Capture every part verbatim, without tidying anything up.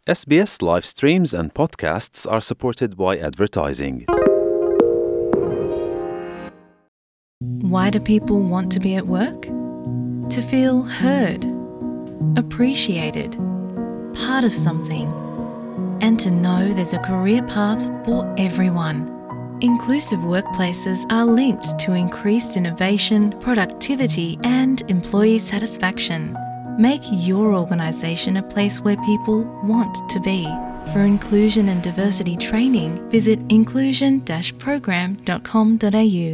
S B S live streams and podcasts are supported by advertising. Why do people want to be at work? To feel heard, appreciated, part of something, and to know there's a career path for everyone. Inclusive workplaces are linked to increased innovation, productivity, and employee satisfaction. Make your organisation a place where people want to be. For inclusion and diversity training, visit inclusion dash program dot com dot a u.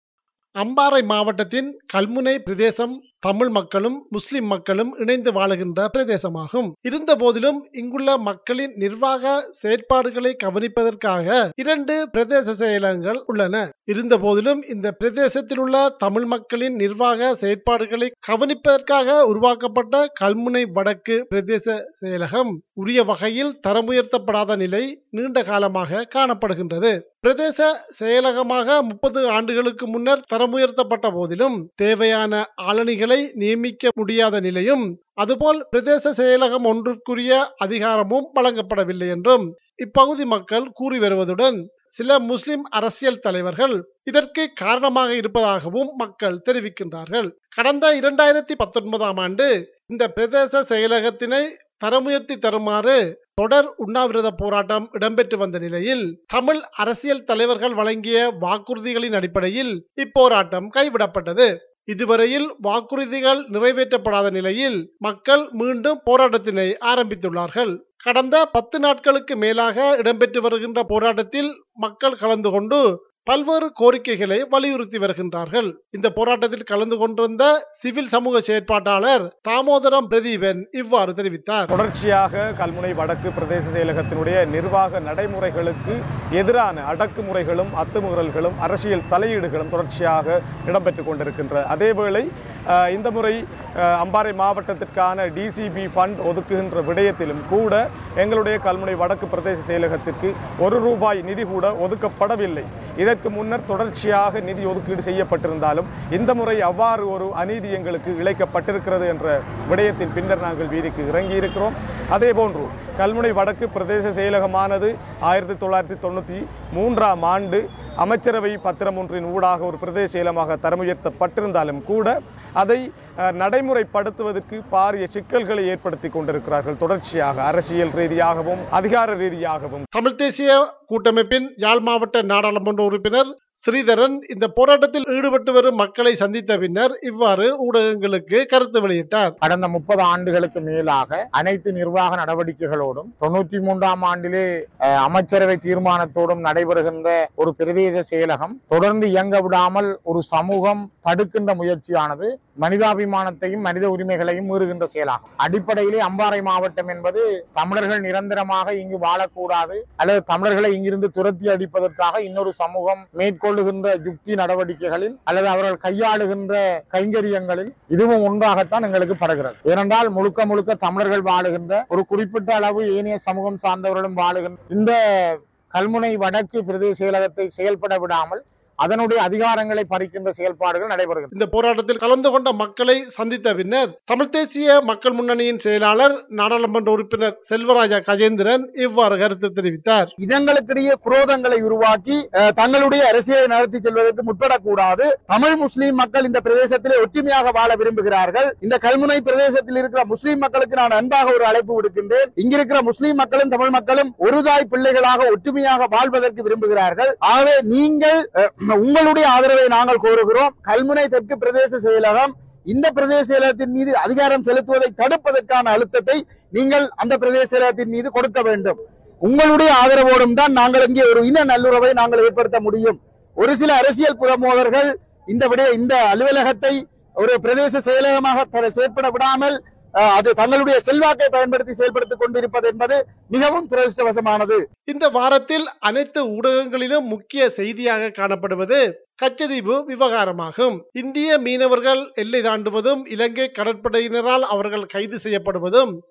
Ampara மாவட்டத்தின் கல்முனை பிரதேசம் தமிழ் மக்களும் முஸ்லிம் மக்களும் இணைந்து வாழுகின்ற பிரதேசமாகும். இருந்த போதிலும் இங்குள்ள மக்களின் நிர்வாக செயற்பாடுகளை கவனிப்பதற்காக இரண்டு பிரதேச செயலகங்கள் உள்ளன. இருந்த போதிலும் இந்த பிரதேசத்தில் உள்ள தமிழ் மக்களின் நிர்வாக செயற்பாடுகளை கவனிப்பதற்காக உருவாக்கப்பட்ட கல்முனை வடக்கு பிரதேச செயலகம் உரிய வகையில் தரமுயர்த்தப்படாத நிலை நீண்ட காலமாக காணப்படுகின்றது. பிரதேச செயலகமாக முப்பது ஆண்டுகளுக்கு முன்னர் தரமுயர்த்தப்பட்ட போதிலும் தேவையான ஆளணிகளை நியமிக்க முடியாத நிலையும், அதுபோல் பிரதேச செயலகம் ஒன்றுக்குரிய அதிகாரமும் வழங்கப்படவில்லை என்றும் இப்பகுதி மக்கள் கூறி வருவதுடன் சில முஸ்லிம் அரசியல் தலைவர்கள் இதற்கு காரணமாக இருப்பதாகவும் மக்கள் தெரிவிக்கின்றார்கள். கடந்த இரண்டாயிரத்தி பத்தொன்பதாம் ஆண்டு இந்த பிரதேச செயலகத்தினை தரமுயர்த்தி தருமாறு தொடர் உண்ணாவிரத போராட்டம் இடம்பெற்று வந்த நிலையில் தமிழ் அரசியல் தலைவர்கள் வழங்கிய வாக்குறுதிகளின் அடிப்படையில் இப்போராட்டம் கைவிடப்பட்டது. இதுவரையில் வாக்குறுதிகள் நிறைவேற்றப்படாத நிலையில் மக்கள் மீண்டும் போராட்டத்தினை ஆரம்பித்துள்ளார்கள். கடந்த பத்து நாட்களுக்கு மேலாக இடம்பெற்று வருகின்ற போராட்டத்தில் மக்கள் கலந்து கொண்டு பல்வேறு கோரிக்கைகளை வலியுறுத்தி வருகின்றார்கள். இந்த போராட்டத்தில் கலந்து கொண்டிருந்த சிவில் சமூக செயற்பாட்டாளர் தாமோதரம் பிரதீபன் இவ்வாறு தெரிவித்தார். தொடர்ச்சியாக கல்முனை வடக்கு பிரதேச செயலகத்தினுடைய நிர்வாக நடைமுறைகளுக்கு எதிரான அடக்குமுறைகளும் அத்துமுறல்களும் அரசியல் தலையீடுகளும் தொடர்ச்சியாக இடம்பெற்று கொண்டிருக்கின்ற அதேவேளை இந்த முறை அம்பாறை மாவட்டத்திற்கான டிசிபி ஃபண்ட் ஒதுக்குகின்ற விடயத்திலும் கூட எங்களுடைய கல்முனை வடக்கு பிரதேச செயலகத்திற்கு ஒரு ரூபாய் நிதி கூட ஒதுக்கப்படவில்லை. இதற்கு முன்னர் தொடர்ச்சியாக நிதி ஒதுக்கீடு செய்யப்பட்டிருந்தாலும் இந்த முறை அவ்வாறு ஒரு அநீதி எங்களுக்கு இழைக்கப்பட்டிருக்கிறது என்ற விடயத்தின் பின்னர் நாங்கள் வீதிக்கு இறங்கி இருக்கிறோம். அதே போன்று கல்முனை வடக்கு பிரதேச செயலகமானது ஆயிரத்தி தொள்ளாயிரத்தி தொண்ணூற்றி மூன்றாம் ஆண்டு அமைச்சரவை பத்திரம் ஒன்றின் ஊடாக ஒரு பிரதேச செயலமாக தரமுயர்த்தப்பட்டிருந்தாலும் கூட அதை நடைமுறைப்படுத்துவதற்கு பாரிய சிக்கல்களை ஏற்படுத்தி கொண்டிருக்கிறார்கள். தொடர்ச்சியாக அரசியல் ரீதியாகவும் அதிகார ரீதியாகவும். தமிழ் தேசிய கூட்டமைப்பின் யாழ் மாவட்ட நாடாளுமன்ற உறுப்பினர் ஸ்ரீதரன் இந்த போராட்டத்தில் ஈடுபட்டு வரும் மக்களை சந்தித்த பின்னர் இவ்வாறு ஊடகங்களுக்கு கருத்து வெளியிட்டார். கடந்த முப்பது ஆண்டுகளுக்கு மேலாக அனைத்து நிர்வாக நடவடிக்கைகளோடும் தொண்ணூற்றி மூன்றாம் ஆண்டிலே அமைச்சரவை தீர்மானத்தோடும் நடைபெறுகின்ற ஒரு பிரதேச செயலகம் தொடர்ந்து இயங்க விடாமல் ஒரு சமூகம் தடுக்கின்ற முயற்சியானது மனிதாபிமானத்தையும் மனித உரிமைகளையும் மீறுகின்ற செயலாகும். அடிப்படையிலே அம்பாறை மாவட்டம் என்பது தமிழர்கள் நிரந்தரமாக இங்கு வாழக்கூடாது அல்லது தமிழர்களை இங்கிருந்து துரத்தி அடிப்பதற்காக இன்னொரு சமூகம் மேற்கொள்ளுகின்ற யுக்தி நடவடிக்கைகளில் அல்லது அவர்கள் கையாளுகின்ற கைங்கரியங்களில் இதுவும் ஒன்றாகத்தான் எங்களுக்கு படுகிறது. ஏனென்றால் முழுக்க முழுக்க தமிழர்கள் வாழுகின்ற ஒரு குறிப்பிட்ட அளவு ஏனைய சமூகம் சார்ந்தவர்களும் வாழுகின்ற இந்த கல்முனை வடக்கு பிரதேச செயலகத்தை செயல்பட விடாமல் அதனுடைய அதிகாரங்களை பறிக்கின்ற செயல்பாடுகள் நடைபெறுகிறது. இந்த போராட்டத்தில் கலந்து கொண்ட மக்களை சந்தித்த பின்னர் தமிழ் தேசிய மக்கள் முன்னணியின் செயலாளர் நாடாளுமன்ற உறுப்பினர் செல்வராஜா கஜேந்திரன் இவ்வாறு கருத்து தெரிவித்தார். இதங்களுக்கிடையே குரோதங்களை உருவாக்கி தங்களுடைய அரசியலை நடத்தி செல்வதற்கு முற்படக்கூடாது. தமிழ் முஸ்லீம் மக்கள் இந்த பிரதேசத்திலே ஒற்றுமையாக வாழ விரும்புகிறார்கள். இந்த கல்முனை பிரதேசத்தில் இருக்கிற முஸ்லீம் மக்களுக்கு நான் அன்பாக ஒரு அழைப்பு விடுக்கின்றேன். இங்கிருக்கிற முஸ்லீம் மக்களும் தமிழ் மக்களும் ஒரு தாய் பிள்ளைகளாக ஒற்றுமையாக வாழ்வதற்கு விரும்புகிறார்கள். ஆகவே நீங்கள் உங்களுடைய ஆதரவை நாங்கள் கோருகிறோம். கல்முனை தெற்கு பிரதேச செயலகம் இந்த பிரதேச செயலகத்தின் மீது அதிகாரம் செலுத்துவதை தடுப்பதற்கான அழுத்தத்தை நீங்கள் அந்த பிரதேச செயலகத்தின் மீது கொடுக்க வேண்டும். உங்களுடைய ஆதரவோடும் தான் நாங்கள் இங்கே ஒரு இன நல்லுறவை நாங்கள் ஏற்படுத்த முடியும். ஒரு சில அரசியல் பிரமுகர்கள் இந்த விட இந்த அலுவலகத்தை ஒரு பிரதேச செயலகமாக செயற்பட விடாமல் அது தங்களுடைய செல்வாக்கை பயன்படுத்தி செயல்படுத்திக் கொண்டிருப்பது என்பது மிகவும் துரதிர்ஷ்டவசமானது. இந்த வாரத்தில் அனைத்து ஊடகங்களிலும் முக்கிய செய்தியாக காணப்படுவது கச்சதீவு விவகாரமாகும். இந்திய மீனவர்கள் எல்லை தாண்டுவதும் இலங்கை கடற்படையினரால் அவர்கள் கைது செய்யப்படுவதும்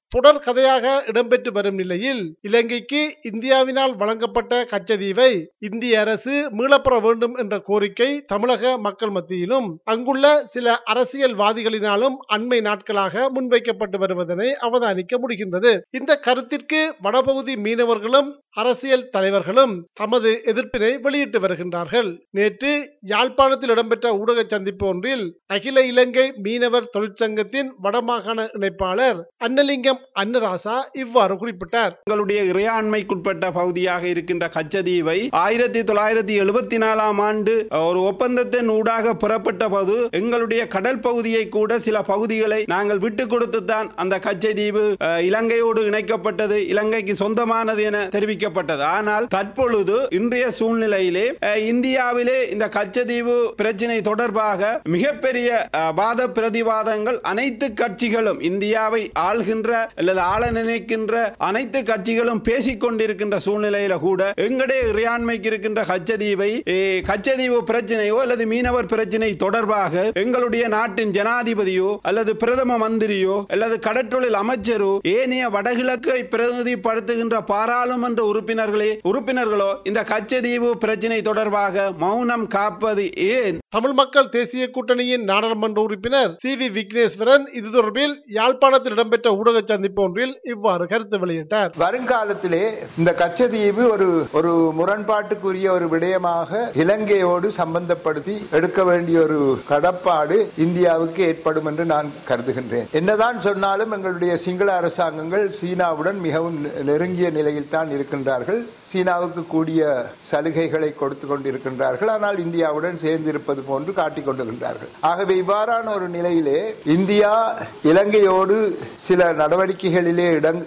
தொடர் கதையாக இடம்பெற்று வரும் நிலையில் இலங்கைக்கு இந்தியாவினால் வழங்கப்பட்ட கச்சதீவை இந்திய அரசு மீளப்பெற வேண்டும் என்ற கோரிக்கை தமிழக மக்கள் மத்தியிலும் அங்குள்ள சில அரசியல்வாதிகளினாலும் அண்மை நாட்களாக முன்வைக்கப்பட்டு வருவதனை அவதானிக்க முடிகின்றது. இந்த கருத்திற்கு வடபகுதி மீனவர்களும் அரசியல் தலைவர்களும் தமது எதிர்ப்பினை வெளியிட்டு வருகின்றார்கள். நேற்று யாழ்ப்பாணத்தில் இடம்பெற்ற ஊடக சந்திப்பு ஒன்றில் அகில இலங்கை மீனவர் தொழிற்சங்கத்தின் வடமாகாண இணைப்பாளர் அன்னலிங்கம் அன்னராசா இவ்வாறு குறிப்பிட்டார். எங்களுடைய இறையாண்மைக்குட்பட்ட பகுதியாக இருக்கின்ற கச்சதீவை ஆயிரத்தி தொள்ளாயிரத்தி எழுபத்தி நாலாம் ஆண்டு ஒரு ஒப்பந்தத்தின் ஊடாக பெறப்பட்ட போது எங்களுடைய கடல் பகுதியை கூட சில பகுதிகளை நாங்கள் விட்டுக் கொடுத்துத்தான் அந்த கச்சதீவு இலங்கையோடு இணைக்கப்பட்டது, இலங்கைக்கு சொந்தமானது என தெரிவிக்கப்பட்டது. ஆனால் தற்பொழுது இன்றைய சூழ்நிலையிலே இந்தியாவிலே இந்த கச்சதீவு பிரச்சனை தொடர்பாக மிகப்பெரிய வாத பிரதிவாதங்கள் அனைத்து கட்சிகளும், இந்தியாவை ஆள்கின்ற அல்லது ஆள நினைக்கின்ற அனைத்து கட்சிகளும் பேசிக் கொண்டிருக்கின்ற சூழ்நிலையில கூட எங்களுடைய இறையாண்மைக்கு இருக்கின்ற கச்சதீவை கச்சதீவு பிரச்சனையோ அல்லது மீனவர் பிரச்சனை தொடர்பாக எங்களுடைய நாட்டின் ஜனாதிபதியோ அல்லது பிரதம மந்திரியோ அல்லது கடற்றொழில் அமைச்சரோ ஏனைய வடகிழக்கை பிரதிநிதிப்படுத்துகின்ற பாராளுமன்ற உறுப்பினர்களே உறுப்பினர்களோ இந்த கச்சதீவு பிரச்சனை தொடர்பாக மௌனம் காப்பது ஏன்? தமிழ் மக்கள் தேசிய கூட்டணியின் நாடாளுமன்ற உறுப்பினர் சி வி விக்னேஸ்வரன் இது தொடர்பில் யாழ்ப்பாணத்தில் இடம்பெற்ற ஊடக சந்திப்பு ஒன்றில் இவ்வாறு கருத்து வெளியிட்டார். வருங்காலத்திலே இந்த கச்சதீவு ஒரு ஒரு முரண்பாட்டுக்குரிய ஒரு விடயமாக இலங்கையோடு சம்பந்தப்படுத்தி எடுக்க வேண்டிய ஒரு கடப்பாடு இந்தியாவுக்கு ஏற்படும் என்று நான் கருதுகின்றேன். என்னதான் சொன்னாலும் எங்களுடைய சிங்கள அரசாங்கங்கள் சீனாவுடன் மிகவும் நெருங்கிய நிலையில் தான் இருக்கின்றார்கள். சீனாவுக்கு கூடிய சலுகைகளை கொடுத்து கொண்டிருக்கின்றார்கள். ஆனால் இந்தியாவுடன் சேர்ந்திருப்பது போன்று காட்டிக் கொண்டிருக்கின்றார்கள். ஆகவே இவ்வாறான ஒரு நிலையிலே இந்தியா இலங்கையோடு சில நடவடிக்கைகளிலே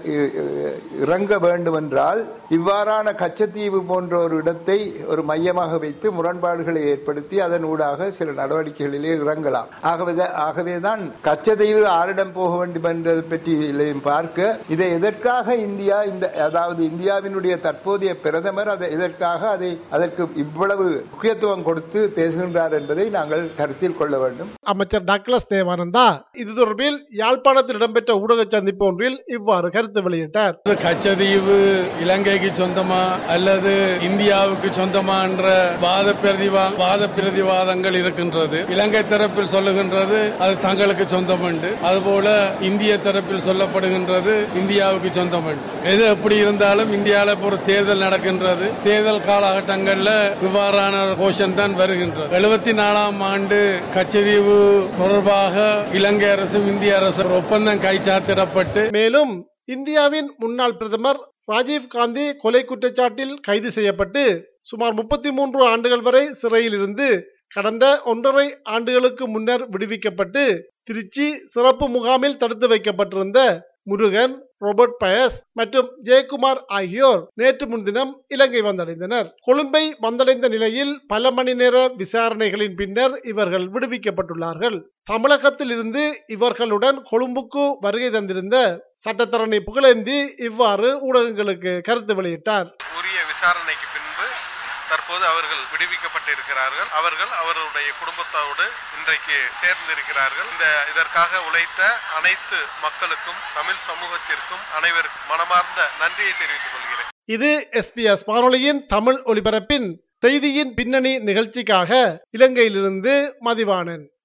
இறங்க வேண்டும் என்றால் இவ்வாறான கச்சத்தீவு போன்ற ஒரு இடத்தை ஒரு மையமாக வைத்து முரண்பாடுகளை ஏற்படுத்தி அதன் ஊடாக சில நடவடிக்கைகளிலே இறங்கலாம். ஆகவே ஆகவேதான் கச்சத்தீவு ஆரிடம் போக வேண்டும் என்பதை பற்றி பார்க்க இதை எதற்காக இந்தியா இந்த அதாவது இந்தியாவினுடைய தற்போதைய பிரதமர் அதை இதற்காக அதை அதற்கு இவ்வளவு முக்கியத்துவம் கொடுத்து பேசுகின்றார் என்பதை நாங்கள் கருத்தில் கொள்ள வேண்டும். அமைச்சர் டக்ளஸ் தேவானந்தா இது தொடர்பில் யாழ்ப்பாணத்தில் இடம்பெற்ற ஊடக சந்திப்பு ஒன்றில் இவ்வாறு கருத்து வெளியிட்டார். கச்சதீவு இலங்கைக்கு சொந்தமா அல்லது இந்தியாவுக்கு சொந்தமா என்ற வாத பிரதிவா வாத பிரதிவாதங்கள் இருக்கின்றது. இலங்கை தரப்பில் சொல்லுகின்றது அது தங்களுக்கு சொந்தம் என்று, அதுபோல இந்திய தரப்பில் சொல்லப்படுகின்றது இந்தியாவுக்கு சொந்தம் என்று. எது எப்படி இருந்தாலும் இந்தியாவில் ஒரு தேர்தல் நடக்கின்றது. தேர்தல் காலகட்டங்களில் இவ்வாறான கோஷம் தான் வருகின்றது. எழுபத்தி நாலாம் ஆண்டு கச்சதீவு தொடர்பாக இலங்கை அரசும் இந்திய அரசு ஒப்பந்தம் கைச்சாத்திடப்பட்டு மேலும் இந்தியாவின் முன்னாள் பிரதமர் ராஜீவ் காந்தி கொலை குற்றச்சாட்டில் கைது செய்யப்பட்டு சுமார் முப்பத்தி மூன்று ஆண்டுகள் வரை சிறையில் இருந்து கடந்த ஒன்றரை ஆண்டுகளுக்கு முன்னர் விடுவிக்கப்பட்டு திருச்சி சிறப்பு முகாமில் தடுத்து வைக்கப்பட்டிருந்த முருகன், ரோபர்ட் பயஸ் மற்றும் ஜெயக்குமார் ஆகியோர் நேற்று முன்தினம் இலங்கை வந்தடைந்தனர். கொழும்பை வந்தடைந்த நிலையில் பல மணி நேர விசாரணைகளின் பின்னர் இவர்கள் விடுவிக்கப்பட்டுள்ளார்கள். தமிழகத்தில் இருந்து இவர்களுடன் கொழும்புக்கு வருகை தந்திருந்த சட்டத்தரணி புகழேந்தி இவ்வாறு ஊடகங்களுக்கு கருத்து வெளியிட்டார். உரிய விசாரணைக்கு பின்பு தற்போது அவர்கள் விடுவிக்கப்பட்டிருக்கிறார்கள். அவர்கள் அவர்களுடைய குடும்பத்தோடு இன்றைக்கு சேர்ந்திருக்கிறார்கள். இந்த இதற்காக உழைத்த அனைத்து மக்களுக்கும் தமிழ் சமூகத்திற்கும் அனைவருக்கும் மனமார்ந்த நன்றியை தெரிவித்துக் கொள்கிறேன். இது எஸ் பி எஸ் வானொலியின் தமிழ் ஒலிபரப்பின் செய்தியின் பின்னணி நிகழ்ச்சிக்காக இலங்கையிலிருந்து மதிவாணன்.